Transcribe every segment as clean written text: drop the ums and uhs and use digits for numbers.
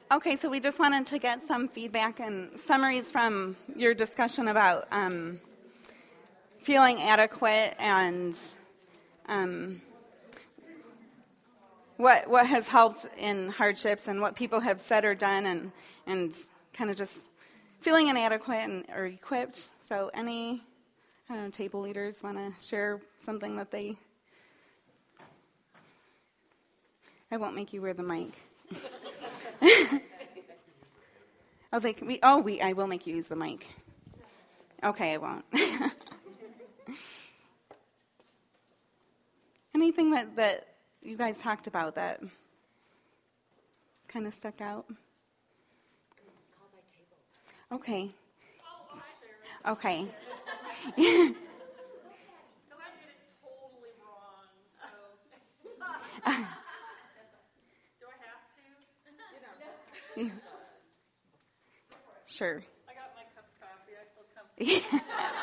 Okay, so we just wanted to get some feedback and summaries from your discussion about feeling adequate and what has helped in hardships and what people have said or done and kind of just feeling inadequate or equipped. So any, table leaders want to share something that they... I won't make you wear the mic. I will make you use the mic. Okay, I won't. Anything that you guys talked about that kind of stuck out? Call by tables. Okay. Oh, sure. Okay. Because I did it totally wrong, so. Do I have to? Yeah. Sure. I got my cup of coffee. I feel comfortable.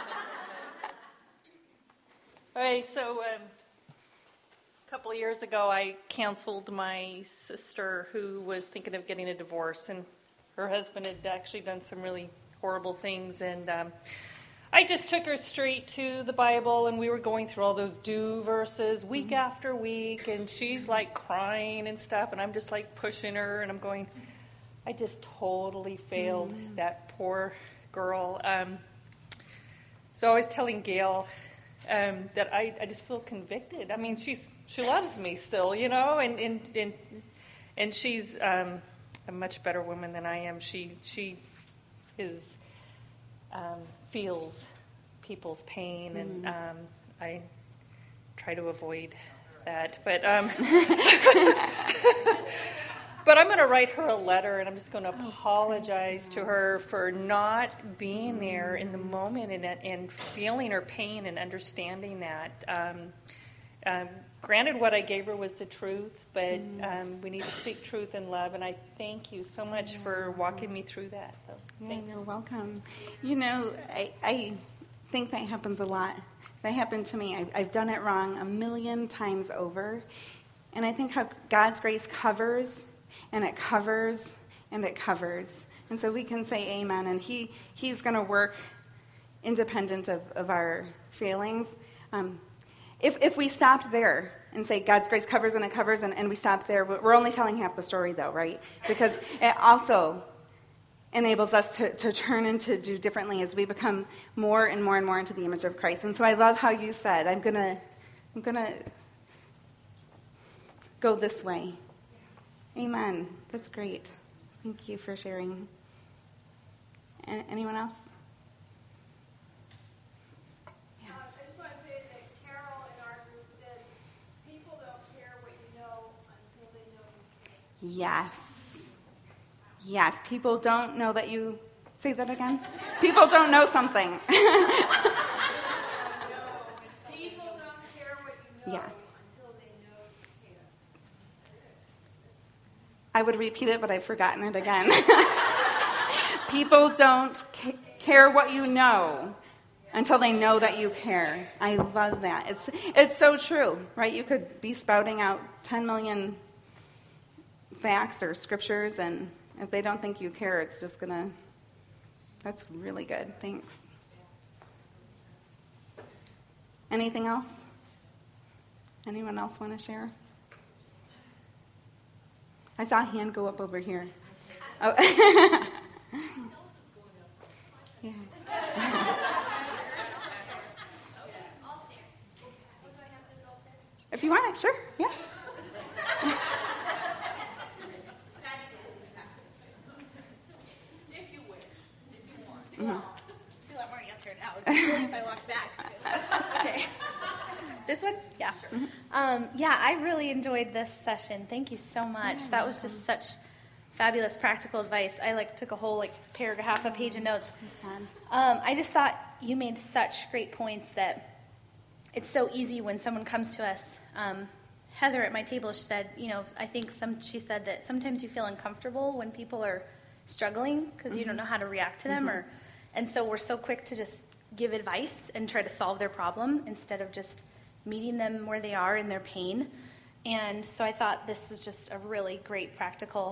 Okay, so a couple of years ago, I counseled my sister who was thinking of getting a divorce, and her husband had actually done some really horrible things, and I just took her straight to the Bible, and we were going through all those do verses week after week, and she's like crying and stuff, and I'm just like pushing her, and I'm going, I just totally failed that poor girl. So I was telling Gail that I just feel convicted. I mean, she loves me still, and she's a much better woman than I am. She is feels people's pain, and I try to avoid that, but. But I'm going to write her a letter, and I'm just going to apologize to her for not being there in the moment and feeling her pain and understanding that. Granted, what I gave her was the truth, but we need to speak truth in love, and I thank you so much for walking me through that. So, thanks. You're welcome. I think that happens a lot. That happened to me. I've done it wrong 1,000,000 times over, and I think how God's grace covers. And it covers, and it covers. And so we can say amen, and He's going to work independent of our failings. If we stopped there and say God's grace covers and it covers, and we stop there, we're only telling half the story, though, right? Because it also enables us to turn and to do differently as we become more and more and more into the image of Christ. And so I love how you said, I'm gonna go this way. Amen. That's great. Thank you for sharing. Anyone else? Yeah. I just want to say that Carol in our group said, people don't care what you know until they know you care. Yes. Yes. People don't know that you... Say that again? People don't know something. People don't care what you know. Yeah. I would repeat it, but I've forgotten it again. People don't care what you know until they know that you care. I love that. It's so true, right? You could be spouting out 10 million facts or scriptures, and if they don't think you care, it's just going to... That's really good. Thanks. Anything else? Anyone else want to share? I saw a hand go up over here. Oh. Yeah. If you want it, sure. Yeah. If you wish, if you want. It's a lot more answer now. If I walked back. Okay. This one? Yeah. Sure. Yeah, I really enjoyed this session. Thank you so much. That was just such fabulous practical advice. I took a whole half a page of notes. I just thought you made such great points that it's so easy when someone comes to us. Heather at my table, she said, she said that sometimes you feel uncomfortable when people are struggling because you don't know how to react to them, and so we're so quick to just give advice and try to solve their problem instead of just meeting them where they are in their pain. And so I thought this was just a really great practical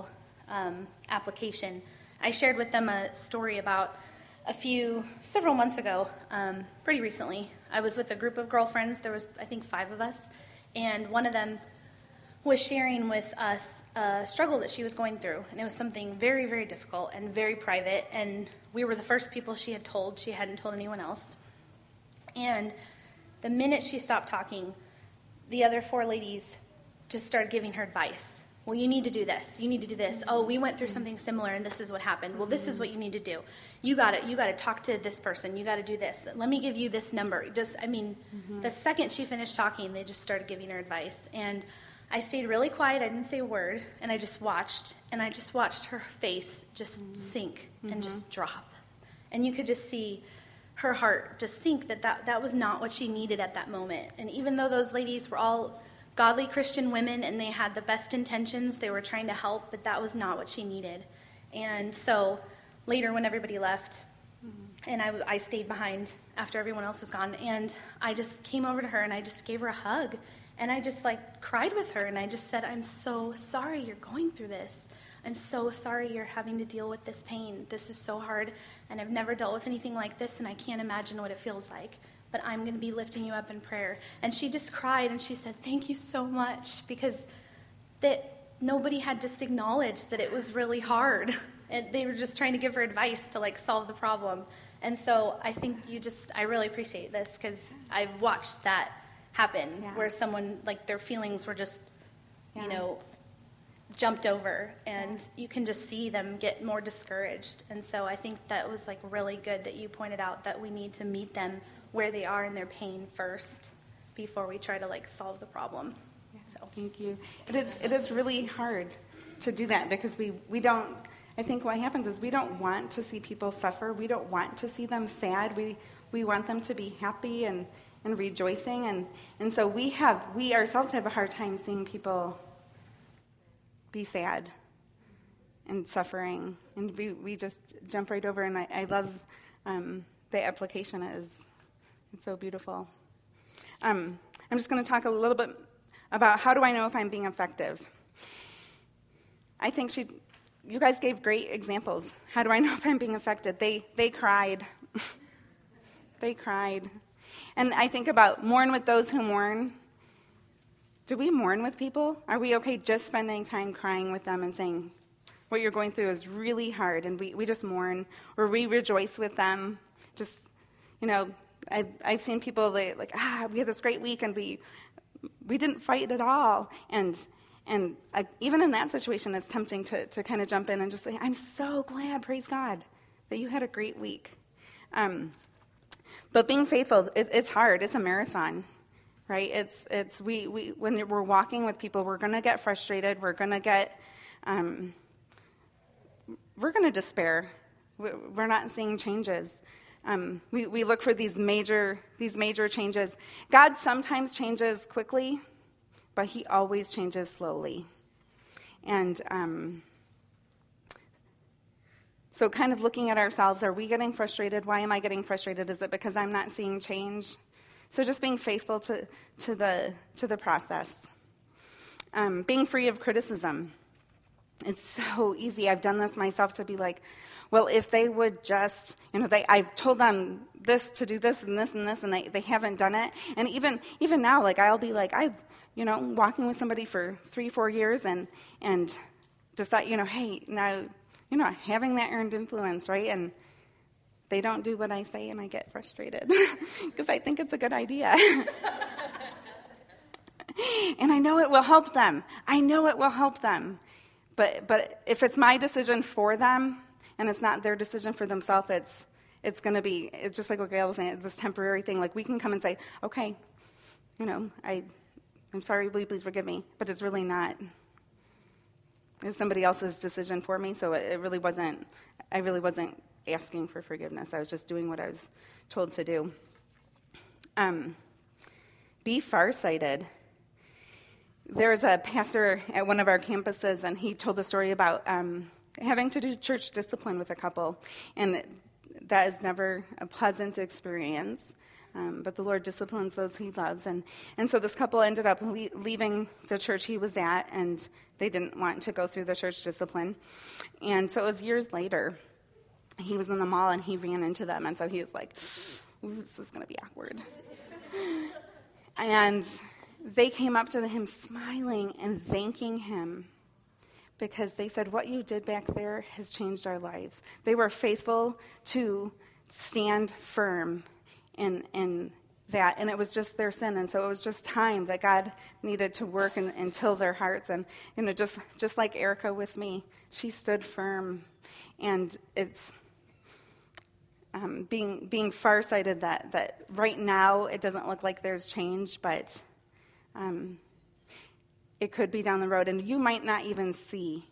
application, I shared with them a story about several months ago, pretty recently. I was with a group of girlfriends. There was, I think, 5 of us, and one of them was sharing with us a struggle that she was going through, and it was something very, very difficult and very private, and we were the first people she had told. She hadn't told anyone else. And the minute she stopped talking, the other 4 ladies just started giving her advice. Well, you need to do this. You need to do this. Oh, we went through something similar, and this is what happened. Well, this is what you need to do. You got to talk to this person. You got to do this. Let me give you this number. The second she finished talking, they just started giving her advice. And I stayed really quiet. I didn't say a word, and I just watched. And I just watched her face just sink and just drop. And you could just see her heart just sink that was not what she needed at that moment. And even though those ladies were all godly Christian women and they had the best intentions, they were trying to help, but that was not what she needed. And so later when everybody left, and I stayed behind after everyone else was gone, and I just came over to her and I just gave her a hug, and I just cried with her, and I just said, I'm so sorry you're going through this. I'm so sorry you're having to deal with this pain. This is so hard, and I've never dealt with anything like this, and I can't imagine what it feels like. But I'm going to be lifting you up in prayer. And she just cried, and she said, thank you so much, because that nobody had just acknowledged that it was really hard. And they were just trying to give her advice to, solve the problem. And so I think I really appreciate this, because I've watched that happen, where someone, their feelings were just, jumped over, and you can just see them get more discouraged. And so I think that was, really good that you pointed out that we need to meet them where they are in their pain first before we try to solve the problem. So thank you. It is really hard to do that, because we don't, I think what happens is we don't want to see people suffer. We don't want to see them sad. We want them to be happy and rejoicing, and so we ourselves have a hard time seeing people be sad and suffering, and we just jump right over. And I love the application. It's so beautiful. I'm just going to talk a little bit about how do I know if I'm being effective. I think you guys gave great examples. How do I know if I'm being effective? They cried. They cried. And I think about mourn with those who mourn. Do we mourn with people? Are we okay just spending time crying with them and saying, what you're going through is really hard, and we just mourn, or we rejoice with them? Just, I've seen people, we had this great week, and we didn't fight at all. And even in that situation, it's tempting to kind of jump in and just say, I'm so glad, praise God, that you had a great week. But being faithful, it's hard. It's a marathon, right? It's we when we're walking with people, we're going to get frustrated. We're going to get, we're going to despair. We're not seeing changes. We look for these major changes. God sometimes changes quickly, but he always changes slowly. And so kind of looking at ourselves, are we getting frustrated? Why am I getting frustrated? Is it because I'm not seeing change? So just being faithful to the process. Being free of criticism. It's so easy. I've done this myself, to be like, well, if they would just, I've told them this, to do this and this and this, and they haven't done it. And even now, I'll be I've, walking with somebody for 3-4 years and just thought, hey, now, having that earned influence, right? And they don't do what I say, and I get frustrated because I think it's a good idea. And I know it will help them. But if it's my decision for them, and it's not their decision for themselves, it's going to be, it's just like what Gail was saying, this temporary thing. We can come and say, okay, I'm sorry, will you please forgive me? But it's really not. It was somebody else's decision for me, so I really wasn't asking for forgiveness. I was just doing what I was told to do. Be farsighted. There's a pastor at one of our campuses, and he told a story about having to do church discipline with a couple, and that is never a pleasant experience. but the Lord disciplines those he loves. And so this couple ended up leaving the church he was at, and they didn't want to go through the church discipline. And so it was years later. He was in the mall, and he ran into them. And so he was like, ooh, this is going to be awkward. And they came up to him smiling and thanking him because they said, what you did back there has changed our lives. They were faithful to stand firm in that, and it was just their sin, and so it was just time that God needed to work and till their hearts. And just like Erica with me, she stood firm, and it's being farsighted that right now it doesn't look like there's change, but it could be down the road, and you might not even see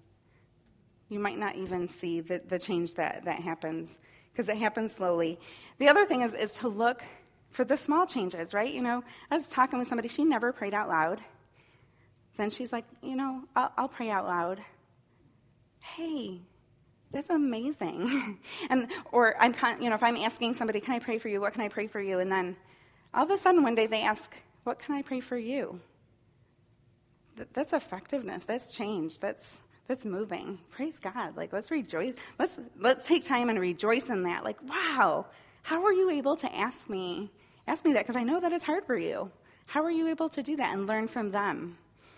the change that happens, because it happens slowly. The other thing is to look for the small changes, right? I was talking with somebody, she never prayed out loud. Then she's like, I'll pray out loud. Hey, that's amazing. Or if I'm asking somebody, can I pray for you? What can I pray for you? And then all of a sudden one day they ask, what can I pray for you? That's effectiveness. That's change. That's moving. Praise God. Like, let's rejoice. Let's take time and rejoice in that. Like, wow, how were you able to ask me that? Because I know that it's hard for you. How were you able to do that and learn from them?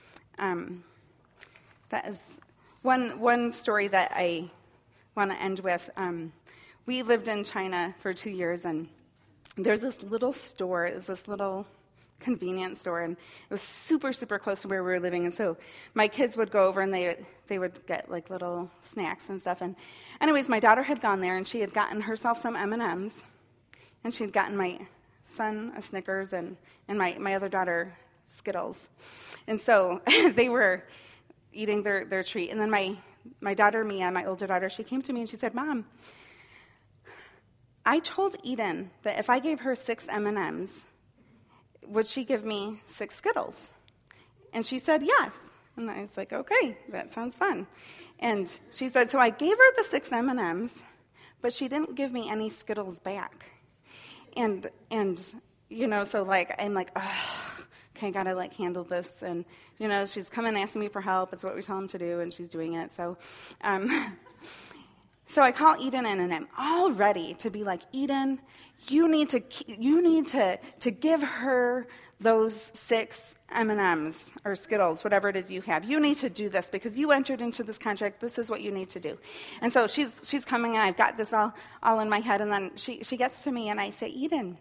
That is one story that I want to end with. We lived in China for 2 years, and there's this little store. It was this little convenience store, and it was super, super close to where we were living. And so my kids would go over, and they would get like little snacks and stuff. And anyways, my daughter had gone there, and she had gotten herself some M&Ms, and she had gotten my son a Snickers and my other daughter Skittles. And so they were eating their treat. And then my daughter Mia, my older daughter, she came to me and she said, Mom, I told Eden that if I gave her 6 M&Ms, would she give me 6 Skittles? And she said, yes. And I was like, okay, that sounds fun. And she said, so I gave her the 6 M&Ms, but she didn't give me any Skittles back. And so like, I'm like, oh, okay, I gotta like handle this. And, she's coming asking me for help. It's what we tell them to do, and she's doing it. So, so I call Eden in, and I'm all ready to be like, Eden, you need to give her those 6 M&Ms or Skittles, whatever it is you have. You need to do this because you entered into this contract. This is what you need to do. And so she's coming, and I've got this all in my head. And then she gets to me, and I say, Eden,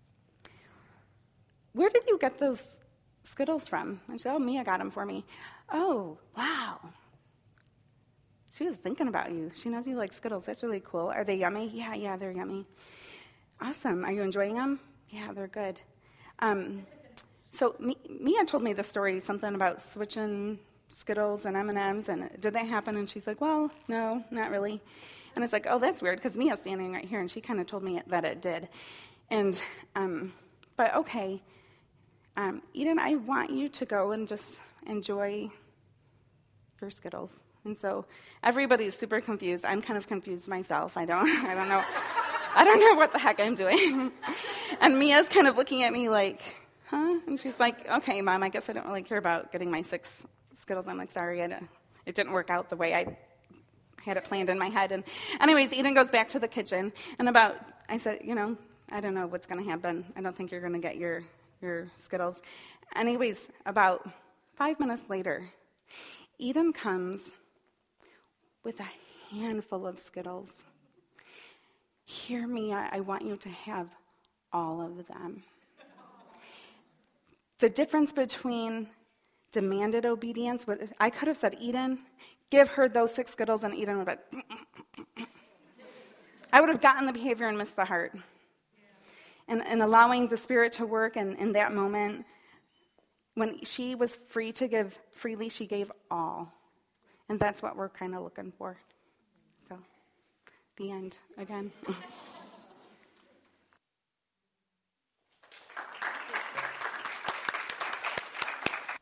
where did you get those Skittles from? And she said, oh, Mia got them for me. Oh, wow. She was thinking about you. She knows you like Skittles. That's really cool. Are they yummy? Yeah, they're yummy. Awesome. Are you enjoying them? Yeah, they're good. So Mia told me the story, something about switching Skittles and M&Ms, and did that happen? And she's like, well, no, not really. And it's like, oh, that's weird, because Mia's standing right here, and she kind of told me that it did. And, but okay, Eden, I want you to go and just enjoy your Skittles. And so everybody's super confused. I'm kind of confused myself. I don't know. I don't know what the heck I'm doing. And Mia's kind of looking at me like, huh? And she's like, okay, Mom, I guess I don't really care about getting my 6 Skittles. I'm like, sorry, it didn't work out the way I had it planned in my head. And anyways, Eden goes back to the kitchen. And I said, I don't know what's going to happen. I don't think you're going to get your Skittles. Anyways, about 5 minutes later, Eden comes with a handful of Skittles. Hear me, I want you to have all of them. The difference between demanded obedience, I could have said, Eden, give her those 6 Skittles, and Eden would have been, I would have gotten the behavior and missed the heart. And allowing the Spirit to work, and in that moment, when she was free to give freely, she gave all. And that's what we're kind of looking for. So, the end again.